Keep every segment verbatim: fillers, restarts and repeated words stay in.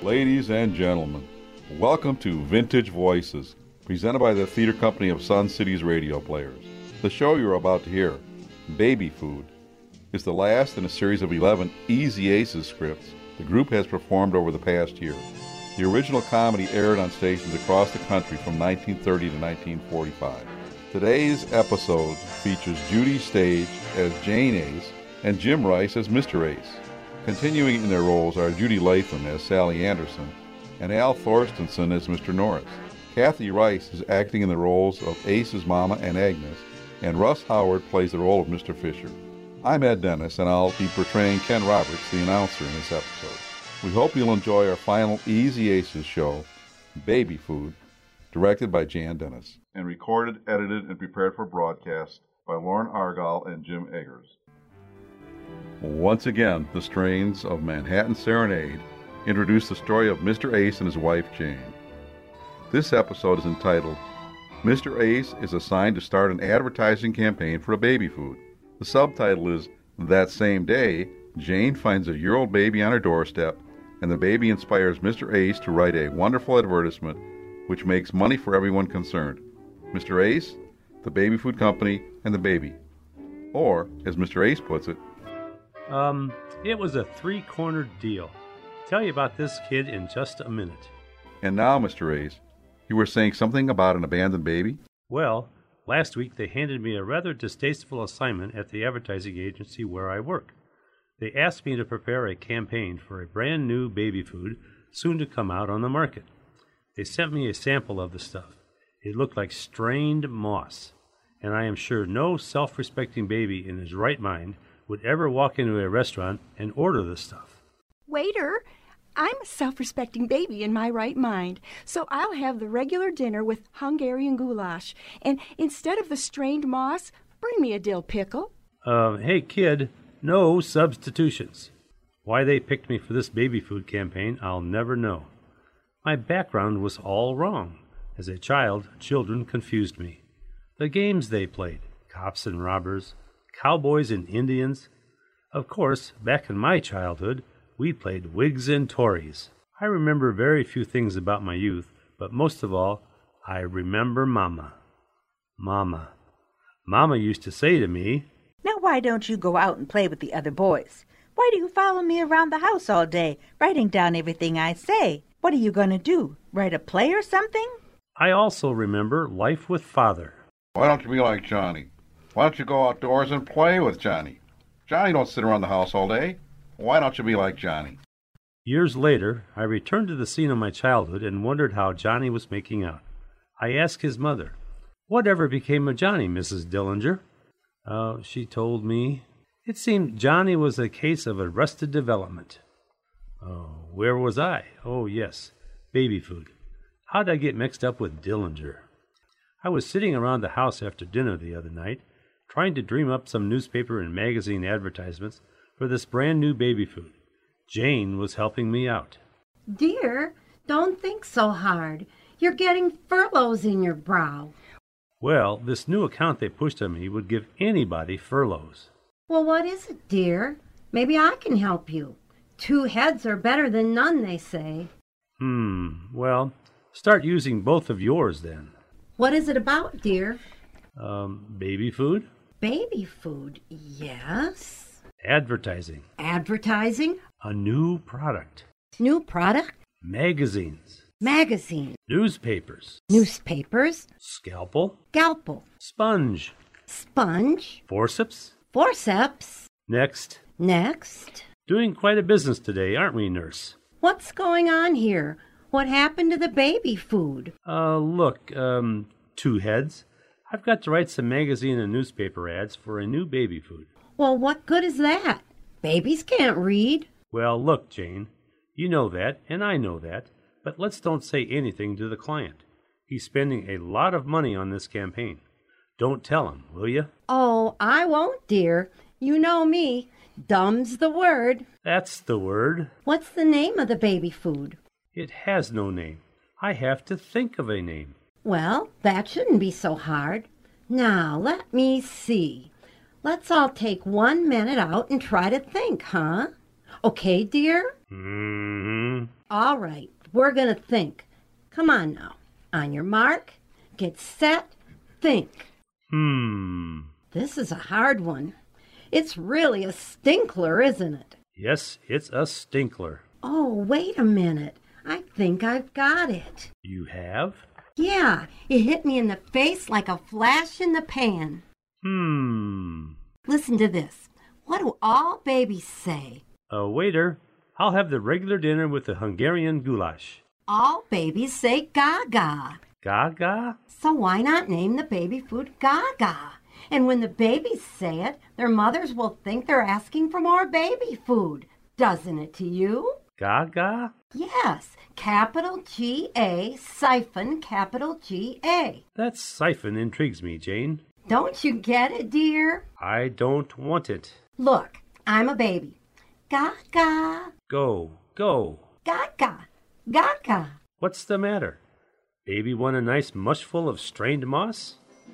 Ladies and gentlemen, welcome to Vintage Voices, presented by the Theater Company of Sun City's Radio Players. The show you're about to hear, Baby Food, is the last in a series of eleven Easy Aces scripts the group has performed over the past year. The original comedy aired on stations across the country from nineteen thirty to nineteen forty-five. Today's episode features Judy Stage as Jane Ace and Jim Rice as Mister Ace. Continuing in their roles are Judy Latham as Sally Anderson and Al Thorstensen as Mister Norris. Kathy Rice is acting in the roles of Ace's Mama and Agnes, and Russ Howard plays the role of Mister Fisher. I'm Ed Dennis, and I'll be portraying Ken Roberts, the announcer in this episode. We hope you'll enjoy our final Easy Aces show, Baby Food, directed by Jan Dennis, and recorded, edited, and prepared for broadcast by Lauren Argyle and Jim Eggers. Once again, the strains of Manhattan Serenade introduce the story of Mister Ace and his wife Jane. This episode is entitled, Mister Ace is assigned to start an advertising campaign for a baby food. The subtitle is, That Same Day, Jane finds a year-old baby on her doorstep, and the baby inspires Mister Ace to write a wonderful advertisement which makes money for everyone concerned. Mister Ace, the baby food company, and the baby. Or, as Mister Ace puts it, Um, it was a three-cornered deal. Tell you about this kid in just a minute. And now, Mister Ace, you were saying something about an abandoned baby? Well, last week they handed me a rather distasteful assignment at the advertising agency where I work. They asked me to prepare a campaign for a brand new baby food soon to come out on the market. They sent me a sample of the stuff. It looked like strained moss, and I am sure no self-respecting baby in his right mind would ever walk into a restaurant and order this stuff. Waiter, I'm a self-respecting baby in my right mind, so I'll have the regular dinner with Hungarian goulash, and instead of the strained moss, bring me a dill pickle. Uh, hey kid, no substitutions. Why they picked me for this baby food campaign, I'll never know. My background was all wrong. As a child, children confused me. The games they played, cops and robbers, cowboys and Indians. Of course, back in my childhood, we played Whigs and Tories. I remember very few things about my youth, but most of all, I remember Mama. Mama. Mama used to say to me, Now why don't you go out and play with the other boys? Why do you follow me around the house all day, writing down everything I say? What are you going to do, write a play or something? I also remember life with Father. Why don't you be like Johnny? Why don't you go outdoors and play with Johnny? Johnny don't sit around the house all day. Why don't you be like Johnny? Years later, I returned to the scene of my childhood and wondered how Johnny was making out. I asked his mother, Whatever became of Johnny, Missus Dillinger? Uh, she told me, It seemed Johnny was a case of arrested development. Oh, where was I? Oh, yes, baby food. How'd I get mixed up with Dillinger? I was sitting around the house after dinner the other night, trying to dream up some newspaper and magazine advertisements for this brand new baby food. Jane was helping me out. Dear, don't think so hard. You're getting furloughs in your brow. Well, this new account they pushed on me would give anybody furloughs. Well, what is it, dear? Maybe I can help you. Two heads are better than none, they say. Hmm, well, start using both of yours then. What is it about, dear? Um, baby food? Baby food, yes. Advertising. Advertising? A new product. New product? Magazines. Magazine. Newspapers. Newspapers. Scalpel. Scalpel. Sponge. Sponge. Forceps. Forceps. Next. Next. Doing quite a business today, aren't we, nurse? What's going on here? What happened to the baby food? Uh, look, um, two heads. I've got to write some magazine and newspaper ads for a new baby food. Well, what good is that? Babies can't read. Well, look, Jane, you know that, and I know that, but let's don't say anything to the client. He's spending a lot of money on this campaign. Don't tell him, will you? Oh, I won't, dear. You know me. Dumb's the word. That's the word. What's the name of the baby food? It has no name. I have to think of a name. Well, that shouldn't be so hard. Now, let me see. Let's all take one minute out and try to think, huh? Okay, dear? Mm-hmm. All right, we're going to think. Come on now. On your mark, get set, think. Hmm. This is a hard one. It's really a stinkler, isn't it? Yes, it's a stinkler. Oh, wait a minute. I think I've got it. You have? Yeah, it hit me in the face like a flash in the pan. Hmm. Listen to this. What do all babies say? Uh, waiter, I'll have the regular dinner with the Hungarian goulash. All babies say Gaga. Gaga? So why not name the baby food Gaga? And when the babies say it, their mothers will think they're asking for more baby food. Doesn't it to you? Gaga? Yes, capital G A, siphon, capital G A. That siphon intrigues me, Jane. Don't you get it, dear? I don't want it. Look, I'm a baby. Gaga, Go, go. Gaga, Gaga. What's the matter? Baby want a nice mushful of strained moss?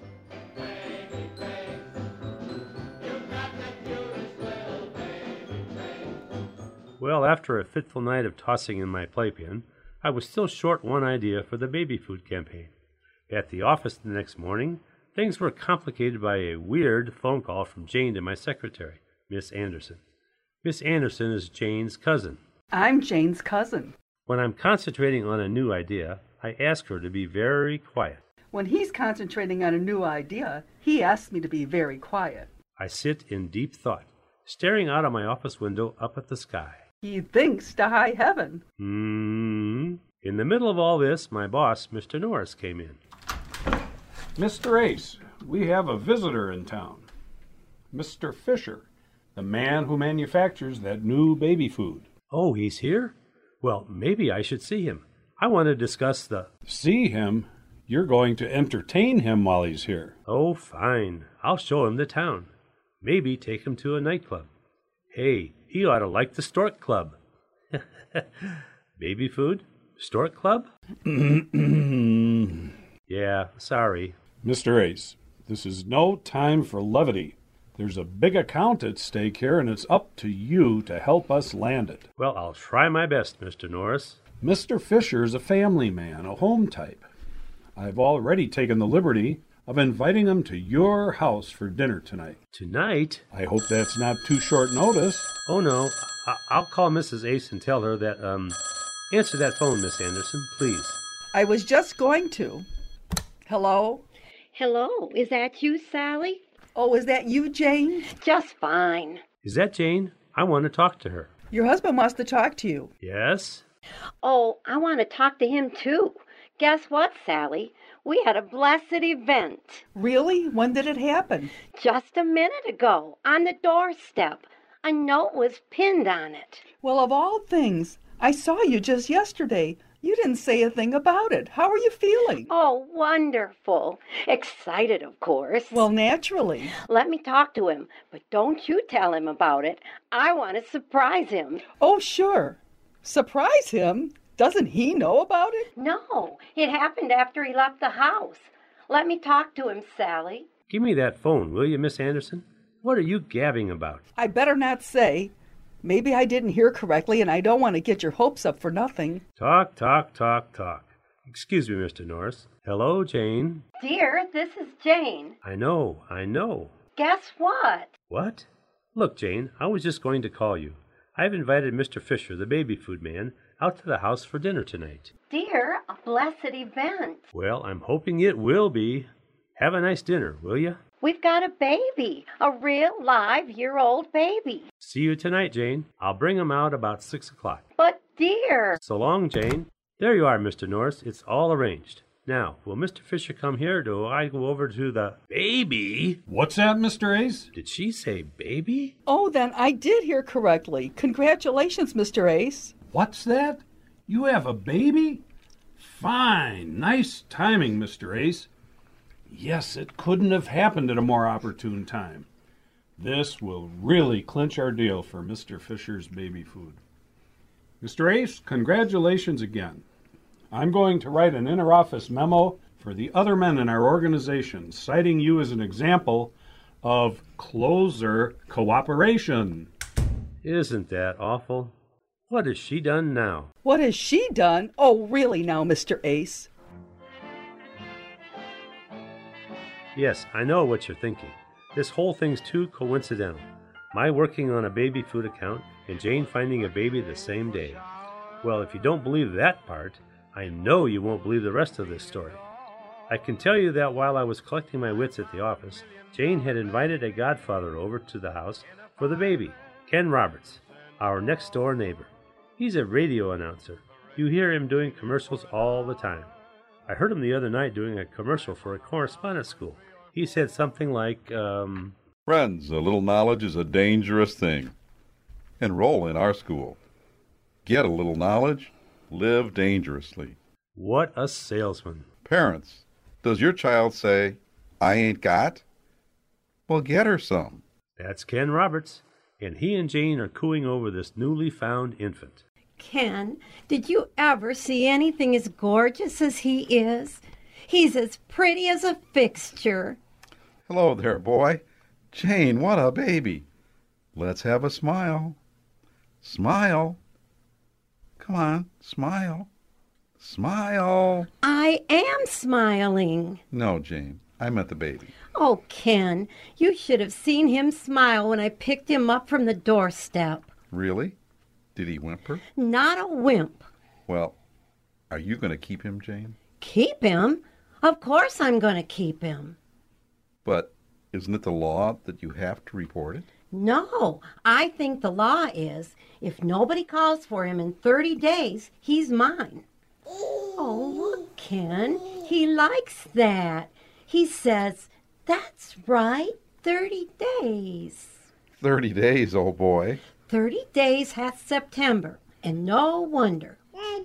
Well, after a fitful night of tossing in my playpen, I was still short one idea for the baby food campaign. At the office the next morning, things were complicated by a weird phone call from Jane to my secretary, Miss Anderson. Miss Anderson is Jane's cousin. I'm Jane's cousin. When I'm concentrating on a new idea, I ask her to be very quiet. When he's concentrating on a new idea, he asks me to be very quiet. I sit in deep thought, staring out of my office window up at the sky. He thinks to high heaven. Hmm. In the middle of all this, my boss, Mister Norris, came in. Mister Ace, we have a visitor in town. Mister Fisher, the man who manufactures that new baby food. Oh, he's here? Well, maybe I should see him. I want to discuss the... See him? You're going to entertain him while he's here. Oh, fine. I'll show him the town. Maybe take him to a nightclub. Hey, he ought to like the Stork Club. Baby food? Stork Club? Yeah, sorry. Mister Ace, this is no time for levity. There's a big account at stake here, and it's up to you to help us land it. Well, I'll try my best, Mister Norris. Mister Fisher's a family man, a home type. I've already taken the liberty of inviting him to your house for dinner tonight. Tonight? I hope that's not too short notice. Oh, no. I- I'll call Missus Ace and tell her that, um... Answer that phone, Miss Anderson, please. I was just going to. Hello? Hello, is that you, Sally? Oh, is that you, Jane? Just fine. Is that Jane? I want to talk to her. Your husband wants to talk to you. Yes? Oh, I want to talk to him, too. Guess what, Sally? We had a blessed event. Really? When did it happen? Just a minute ago, on the doorstep. A note was pinned on it. Well, of all things, I saw you just yesterday. You didn't say a thing about it. How are you feeling? Oh, wonderful. Excited, of course. Well, naturally. Let me talk to him, but don't you tell him about it. I want to surprise him. Oh, sure. Surprise him? Doesn't he know about it? No, it happened after he left the house. Let me talk to him, Sally. Give me that phone, will you, Miss Anderson? What are you gabbing about? I better not say. Maybe I didn't hear correctly, and I don't want to get your hopes up for nothing. Talk, talk, talk, talk. Excuse me, Mister Norris. Hello, Jane. Dear, this is Jane. I know, I know. Guess what? What? Look, Jane, I was just going to call you. I've invited Mister Fisher, the baby food man, out to the house for dinner tonight. Dear, a blessed event. Well, I'm hoping it will be. Have a nice dinner, will you? We've got a baby, a real live year-old baby. See you tonight, Jane. I'll bring him out about six o'clock. But, dear... So long, Jane. There you are, Mister Norris. It's all arranged. Now, will Mister Fisher come here, or do I go over to the... Baby? What's that, Mister Ace? Did she say baby? Oh, then I did hear correctly. Congratulations, Mister Ace. What's that? You have a baby? Fine. Nice timing, Mister Ace. Yes, it couldn't have happened at a more opportune time. This will really clinch our deal for Mister Fisher's baby food. Mister Ace, congratulations again. I'm going to write an interoffice memo for the other men in our organization, citing you as an example of closer cooperation. Isn't that awful? What has she done now? What has she done? Oh, really now, Mister Ace? Yes, I know what you're thinking. This whole thing's too coincidental. My working on a baby food account and Jane finding a baby the same day. Well, if you don't believe that part, I know you won't believe the rest of this story. I can tell you that while I was collecting my wits at the office, Jane had invited a godfather over to the house for the baby, Ken Roberts, our next-door neighbor. He's a radio announcer. You hear him doing commercials all the time. I heard him the other night doing a commercial for a correspondence school. He said something like, um... Friends, a little knowledge is a dangerous thing. Enroll in our school. Get a little knowledge, live dangerously. What a salesman. Parents, does your child say, I ain't got? Well, get her some. That's Ken Roberts, and he and Jane are cooing over this newly found infant. Ken, did you ever see anything as gorgeous as he is? He's as pretty as a fixture. Hello there, boy. Jane, what a baby. Let's have a smile. Smile. Come on, smile. Smile. I am smiling. No, Jane, I meant the baby. Oh, Ken, you should have seen him smile when I picked him up from the doorstep. Really? Did he whimper? Not a wimp. Well, are you going to keep him, Jane? Keep him? Of course I'm going to keep him. But isn't it the law that you have to report it? No, I think the law is if nobody calls for him in thirty days, he's mine. Oh, look, Ken, he likes that. He says, that's right, thirty days. Thirty days, old boy. Thirty days hath September, and no wonder.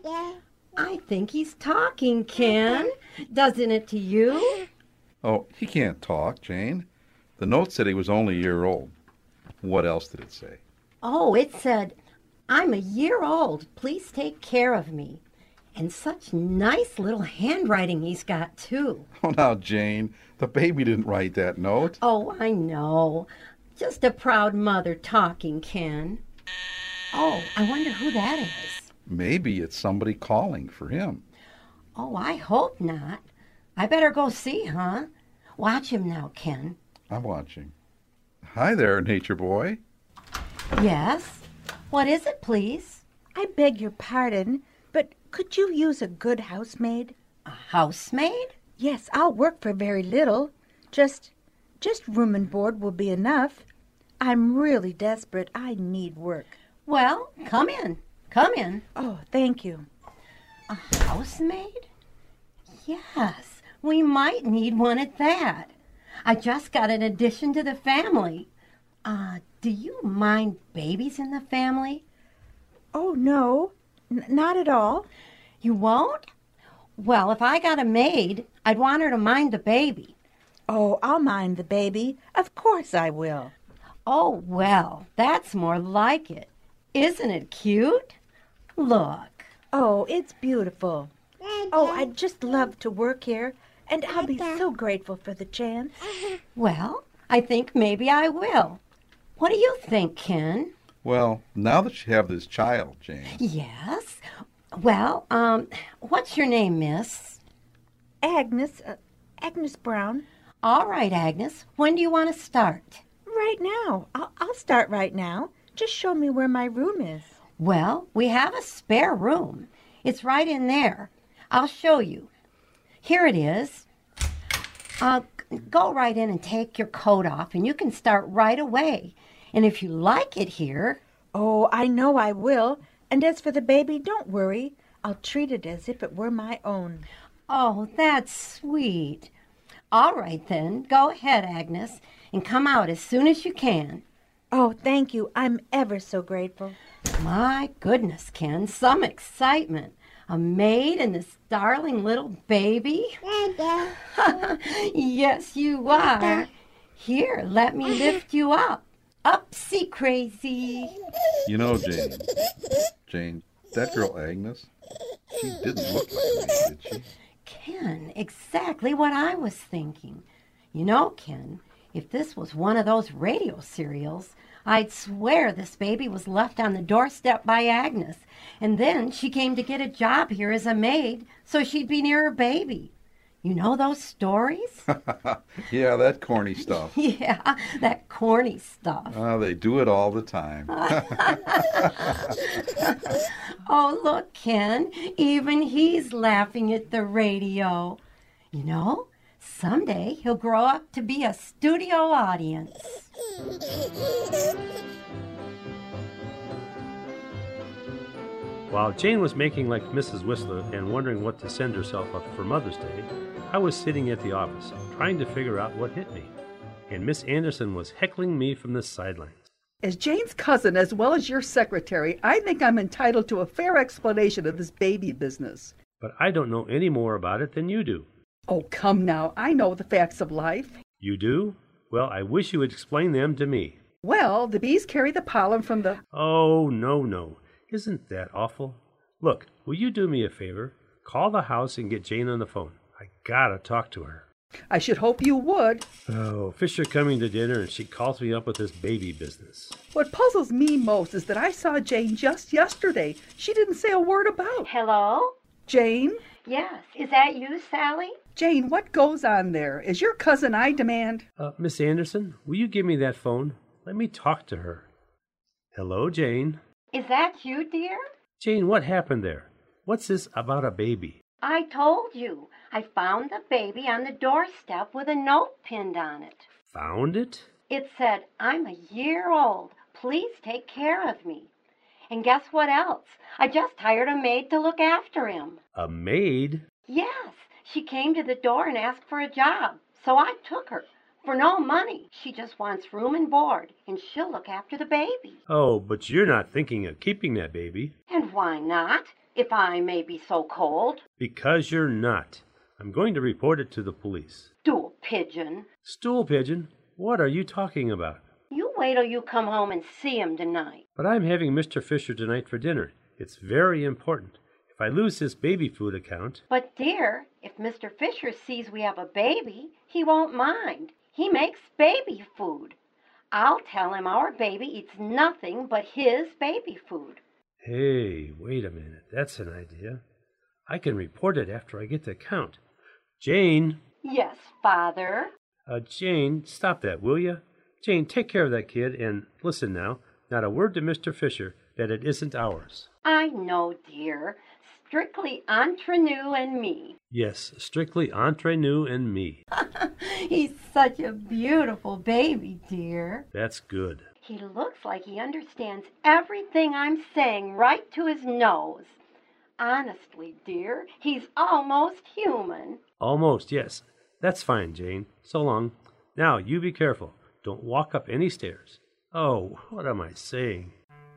I think he's talking, Ken. Doesn't it to you? Oh, he can't talk, Jane. The note said he was only a year old. What else did it say? Oh, it said, I'm a year old. Please take care of me. And such nice little handwriting he's got, too. Oh, now, Jane, the baby didn't write that note. Oh, I know. Just a proud mother talking, Ken. Oh, I wonder who that is. Maybe it's somebody calling for him. Oh, I hope not. I better go see, huh? Watch him now, Ken. I'm watching. Hi there, nature boy. Yes? What is it, please? I beg your pardon, but could you use a good housemaid? A housemaid? Yes, I'll work for very little. Just, just room and board will be enough. I'm really desperate. I need work. Well, come in. Come in. Oh, thank you. A housemaid? Yes, we might need one at that. I just got an addition to the family. Uh, do you mind babies in the family? Oh, no, N- not at all. You won't? Well, if I got a maid, I'd want her to mind the baby. Oh, I'll mind the baby. Of course I will. Oh, well, that's more like it. Isn't it cute? Look. Oh, it's beautiful. Oh, I'd just love to work here, and I'll be so grateful for the chance. Well, I think maybe I will. What do you think, Ken? Well, now that you have this child, Jane. Yes. Well, um, what's your name, miss? Agnes, uh, Agnes Brown. All right, Agnes. When do you want to start? Right now. I'll, I'll start right now. Just show me where my room is. Well, we have a spare room. It's right in there. I'll show you. Here it is. Uh, go right in and take your coat off, and you can start right away. And if you like it here... Oh, I know I will. And as for the baby, don't worry. I'll treat it as if it were my own. Oh, that's sweet. All right, then. Go ahead, Agnes, and come out as soon as you can. Oh, thank you. I'm ever so grateful. My goodness, Ken, some excitement. A maid and this darling little baby? Yes, you are. Here, let me lift you up. Upsy crazy. You know, Jane, Jane, that girl Agnes, she didn't look like me, did she? Ken, exactly what I was thinking. You know, Ken, if this was one of those radio serials, I'd swear this baby was left on the doorstep by Agnes, and then she came to get a job here as a maid so she'd be near her baby. You know those stories? Yeah, that corny stuff. Yeah, that corny stuff. Oh, they do it all the time. Oh, look, Ken, even he's laughing at the radio. You know, someday he'll grow up to be a studio audience. While Jane was making like Missus Whistler and wondering what to send herself up for Mother's Day, I was sitting at the office, trying to figure out what hit me, and Miss Anderson was heckling me from the sidelines. As Jane's cousin, as well as your secretary, I think I'm entitled to a fair explanation of this baby business. But I don't know any more about it than you do. Oh, come now. I know the facts of life. You do? Well, I wish you would explain them to me. Well, the bees carry the pollen from the... Oh, no, no. Isn't that awful? Look, will you do me a favor? Call the house and get Jane on the phone. I gotta talk to her. I should hope you would. Oh, Fisher coming to dinner and she calls me up with this baby business. What puzzles me most is that I saw Jane just yesterday. She didn't say a word about. Hello? Jane? Yes, is that you, Sally? Jane, what goes on there? Is your cousin I demand? Uh, Miss Anderson, will you give me that phone? Let me talk to her. Hello, Jane. Is that you, dear? Jane, what happened there? What's this about a baby? I told you. I found the baby on the doorstep with a note pinned on it. Found it? It said, I'm a year old. Please take care of me. And guess what else? I just hired a maid to look after him. A maid? Yes. She came to the door and asked for a job. So I took her. For no money. She just wants room and board, and she'll look after the baby. Oh, but you're not thinking of keeping that baby. And why not, if I may be so cold? Because you're not. I'm going to report it to the police. Stool pigeon. Stool pigeon? What are you talking about? You wait till you come home and see him tonight. But I'm having Mister Fisher tonight for dinner. It's very important. If I lose this baby food account... But, dear, if Mister Fisher sees we have a baby, he won't mind. He makes baby food. I'll tell him our baby eats nothing but his baby food. Hey, wait a minute. That's an idea. I can report it after I get the account. Jane! Yes, Father? Uh, Jane, stop that, will you? Jane, take care of that kid, and listen now, not a word to Mister Fisher that it isn't ours. I know, dear. Strictly entre nous and me. Yes, strictly entre nous and me. He's such a beautiful baby, dear. That's good. He looks like he understands everything I'm saying right to his nose. Honestly, dear, he's almost human. Almost, yes. That's fine, Jane. So long. Now, you be careful. Don't walk up any stairs. Oh, what am I saying?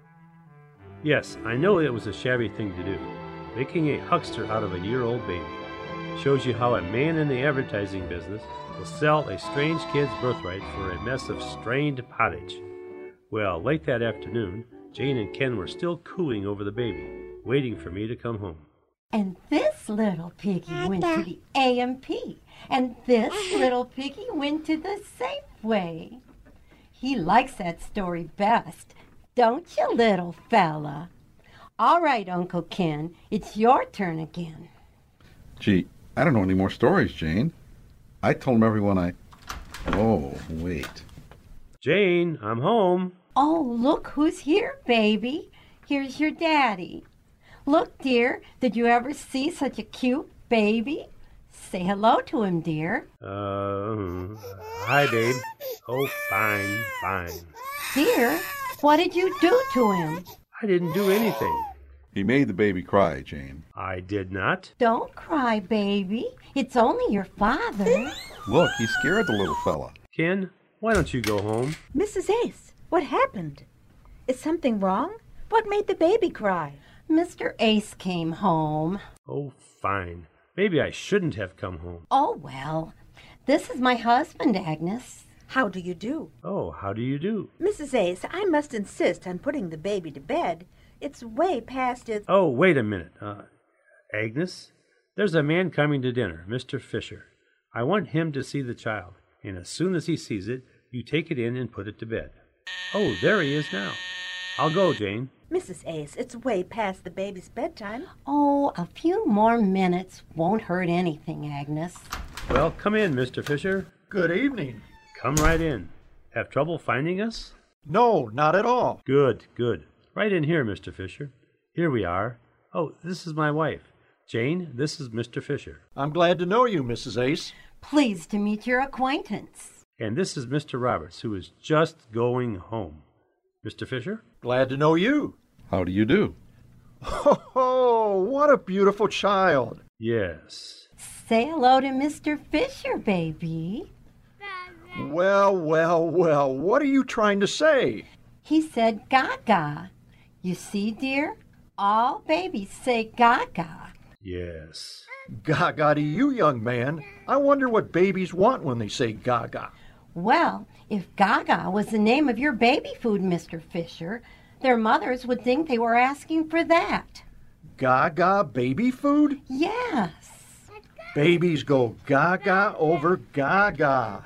Yes, I know it was a shabby thing to do. Making a huckster out of a year-old baby shows you how a man in the advertising business will sell a strange kid's birthright for a mess of strained pottage. Well, late that afternoon, Jane and Ken were still cooing over the baby, waiting for me to come home. And this little piggy went to the A M P, and this little piggy went to the Safeway. He likes that story best, don't you, little fella? All right, Uncle Ken, it's your turn again. Gee, I don't know any more stories, Jane. I told everyone I... Oh, wait. Jane, I'm home. Oh, look who's here, baby. Here's your daddy. Look, dear, did you ever see such a cute baby? Say hello to him, dear. Uh, hi, babe. Oh, fine, fine. Dear, what did you do to him? I didn't do anything. He made the baby cry, Jane. I did not. Don't cry, baby. It's only your father. Look, he scared the little fella. Ken, why don't you go home? Missus Ace, what happened? Is something wrong? What made the baby cry? Mister Ace came home. Oh, fine. Maybe I shouldn't have come home. Oh, well. This is my husband, Agnes. How do you do? Oh, how do you do? Missus Ace, I must insist on putting the baby to bed. It's way past its... Oh, wait a minute. Uh, Agnes, there's a man coming to dinner, Mister Fisher. I want him to see the child, and as soon as he sees it, you take it in and put it to bed. Oh, there he is now. I'll go, Jane. Missus Ace, it's way past the baby's bedtime. Oh, a few more minutes won't hurt anything, Agnes. Well, come in, Mister Fisher. Good evening. Come right in. Have trouble finding us? No, not at all. Good, good. Right in here, Mister Fisher. Here we are. Oh, this is my wife. Jane, this is Mister Fisher. I'm glad to know you, Missus Ace. Pleased to meet your acquaintance. And this is Mister Roberts, who is just going home. Mister Fisher? Glad to know you. How do you do? Oh, what a beautiful child. Yes. Say hello to Mister Fisher, baby. Well, well, well, what are you trying to say? He said gaga. You see, dear? All babies say gaga. Yes. Gaga to you, young man. I wonder what babies want when they say gaga. Well, if gaga was the name of your baby food, Mister Fisher, their mothers would think they were asking for that. Gaga baby food? Yes. Babies go gaga over gaga.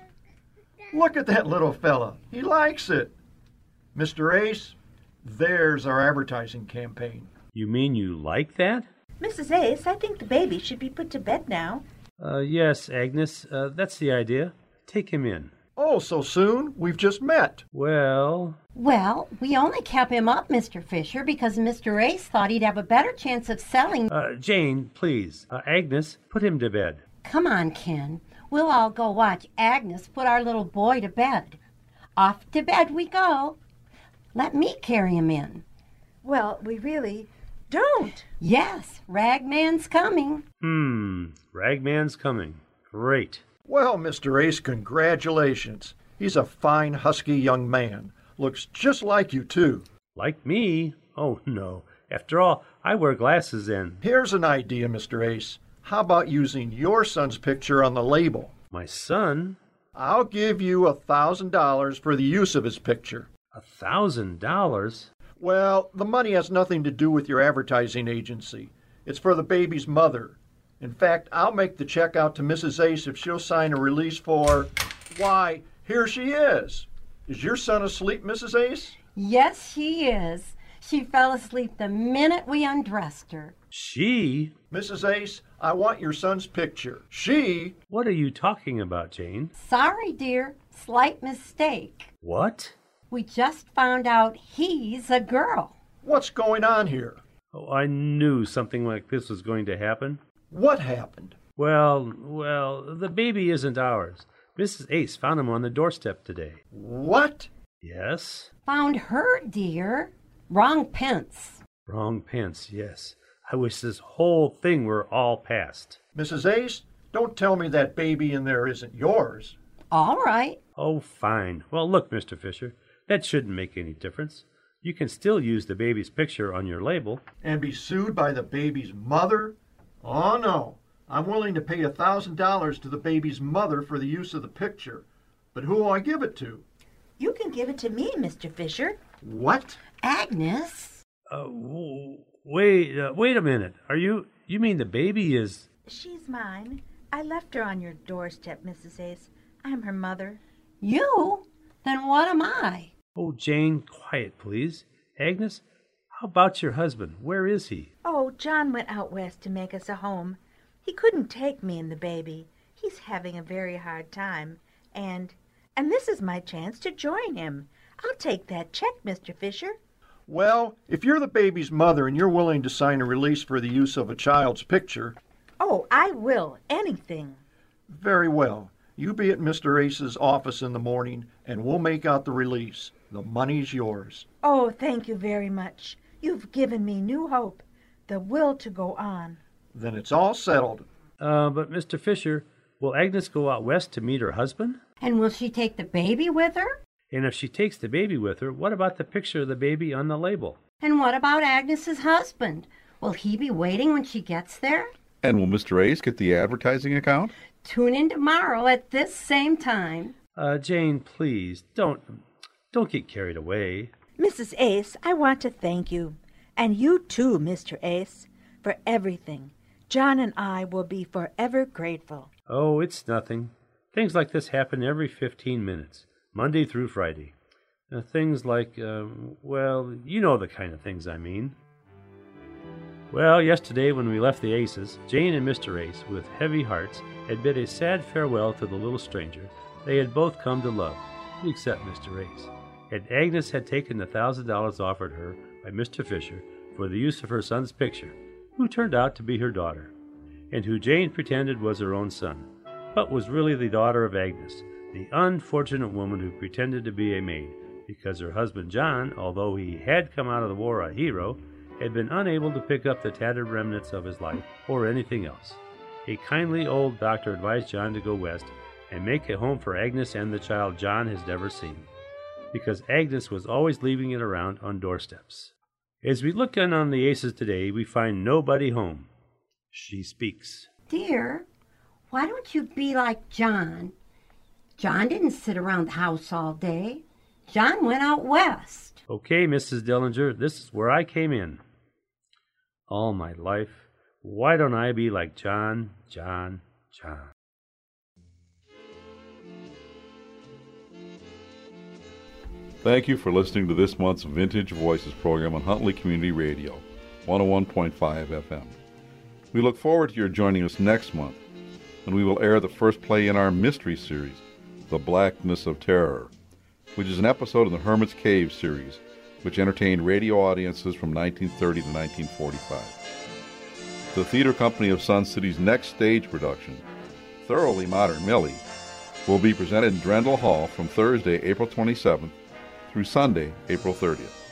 Look at that little fella. He likes it. Mister Ace, there's our advertising campaign. You mean you like that? Missus Ace, I think the baby should be put to bed now. Uh, yes, Agnes, uh, that's the idea. Take him in. Oh, so soon? We've just met. Well... Well, we only kept him up, Mister Fisher, because Mister Ace thought he'd have a better chance of selling. Uh, Jane, please. Uh, Agnes, put him to bed. Come on, Ken. We'll all go watch Agnes put our little boy to bed. Off to bed we go. Let me carry him in. Well, we really don't. Yes, Ragman's coming. Hmm, Ragman's coming. Great. Well, Mister Ace, congratulations. He's a fine, husky young man. Looks just like you, too. Like me? Oh, no. After all, I wear glasses and... Here's an idea, Mister Ace. How about using your son's picture on the label? My son? I'll give you a thousand dollars for the use of his picture. A thousand dollars? Well, the money has nothing to do with your advertising agency. It's for the baby's mother. In fact, I'll make the check out to Missus Ace if she'll sign a release for... Why, here she is. Is your son asleep, Missus Ace? Yes, she is. She fell asleep the minute we undressed her. She? Missus Ace, I want your son's picture. She... What are you talking about, Jane? Sorry, dear. Slight mistake. What? We just found out he's a girl. What's going on here? Oh, I knew something like this was going to happen. What happened? Well, well, the baby isn't ours. Missus Ace found him on the doorstep today. What? Yes? Found her, dear. Wrong pence. Wrong pence, yes. I wish this whole thing were all past. Missus Ace, don't tell me that baby in there isn't yours. All right. Oh, fine. Well, look, Mister Fisher, that shouldn't make any difference. You can still use the baby's picture on your label. And be sued by the baby's mother? Oh, no. I'm willing to pay a thousand dollars to the baby's mother for the use of the picture. But who will I give it to? You can give it to me, Mister Fisher. What? Agnes. Uh, w- wait, uh, wait a minute. Are you, you mean the baby is... She's mine. I left her on your doorstep, Missus Ace. I'm her mother. You? Then what am I? Oh, Jane, quiet, please. Agnes, how about your husband? Where is he? Oh, John went out west to make us a home. He couldn't take me and the baby. He's having a very hard time. And, and this is my chance to join him. I'll take that check, Mister Fisher. Well, if you're the baby's mother and you're willing to sign a release for the use of a child's picture... Oh, I will. Anything. Very well. You be at Mister Ace's office in the morning, and we'll make out the release. The money's yours. Oh, thank you very much. You've given me new hope, the will to go on. Then it's all settled. Uh, but Mister Fisher, will Agnes go out west to meet her husband? And will she take the baby with her? And if she takes the baby with her, what about the picture of the baby on the label? And what about Agnes's husband? Will he be waiting when she gets there? And will Mister Ace get the advertising account? Tune in tomorrow at this same time. Uh, Jane, please, don't, don't get carried away. Missus Ace, I want to thank you, and you too, Mister Ace, for everything. John and I will be forever grateful. Oh, it's nothing. Things like this happen every fifteen minutes, Monday through Friday. Uh, things like, um, well, you know the kind of things I mean. Well, yesterday when we left the Aces, Jane and Mister Ace, with heavy hearts, had bid a sad farewell to the little stranger they had both come to love, except Mister Ace. And Agnes had taken the thousand dollars offered her by Mister Fisher for the use of her son's picture, who turned out to be her daughter, and who Jane pretended was her own son, but was really the daughter of Agnes, the unfortunate woman who pretended to be a maid, because her husband John, although he had come out of the war a hero, had been unable to pick up the tattered remnants of his life or anything else. A kindly old doctor advised John to go west and make a home for Agnes and the child John has never seen, because Agnes was always leaving it around on doorsteps. As we look in on the Aces today, we find nobody home. She speaks. Dear, why don't you be like John? John didn't sit around the house all day. John went out west. Okay, Missus Dillinger, this is where I came in. All my life, why don't I be like John, John, John? Thank you for listening to this month's Vintage Voices program on Huntley Community Radio, one oh one point five F M. We look forward to your joining us next month, when we will air the first play in our mystery series, The Blackness of Terror, which is an episode in the Hermit's Cave series, which entertained radio audiences from nineteen thirty to nineteen forty-five. The theater company of Sun City's next stage production, Thoroughly Modern Millie, will be presented in Drendel Hall from Thursday, April twenty-seventh through Sunday, April thirtieth.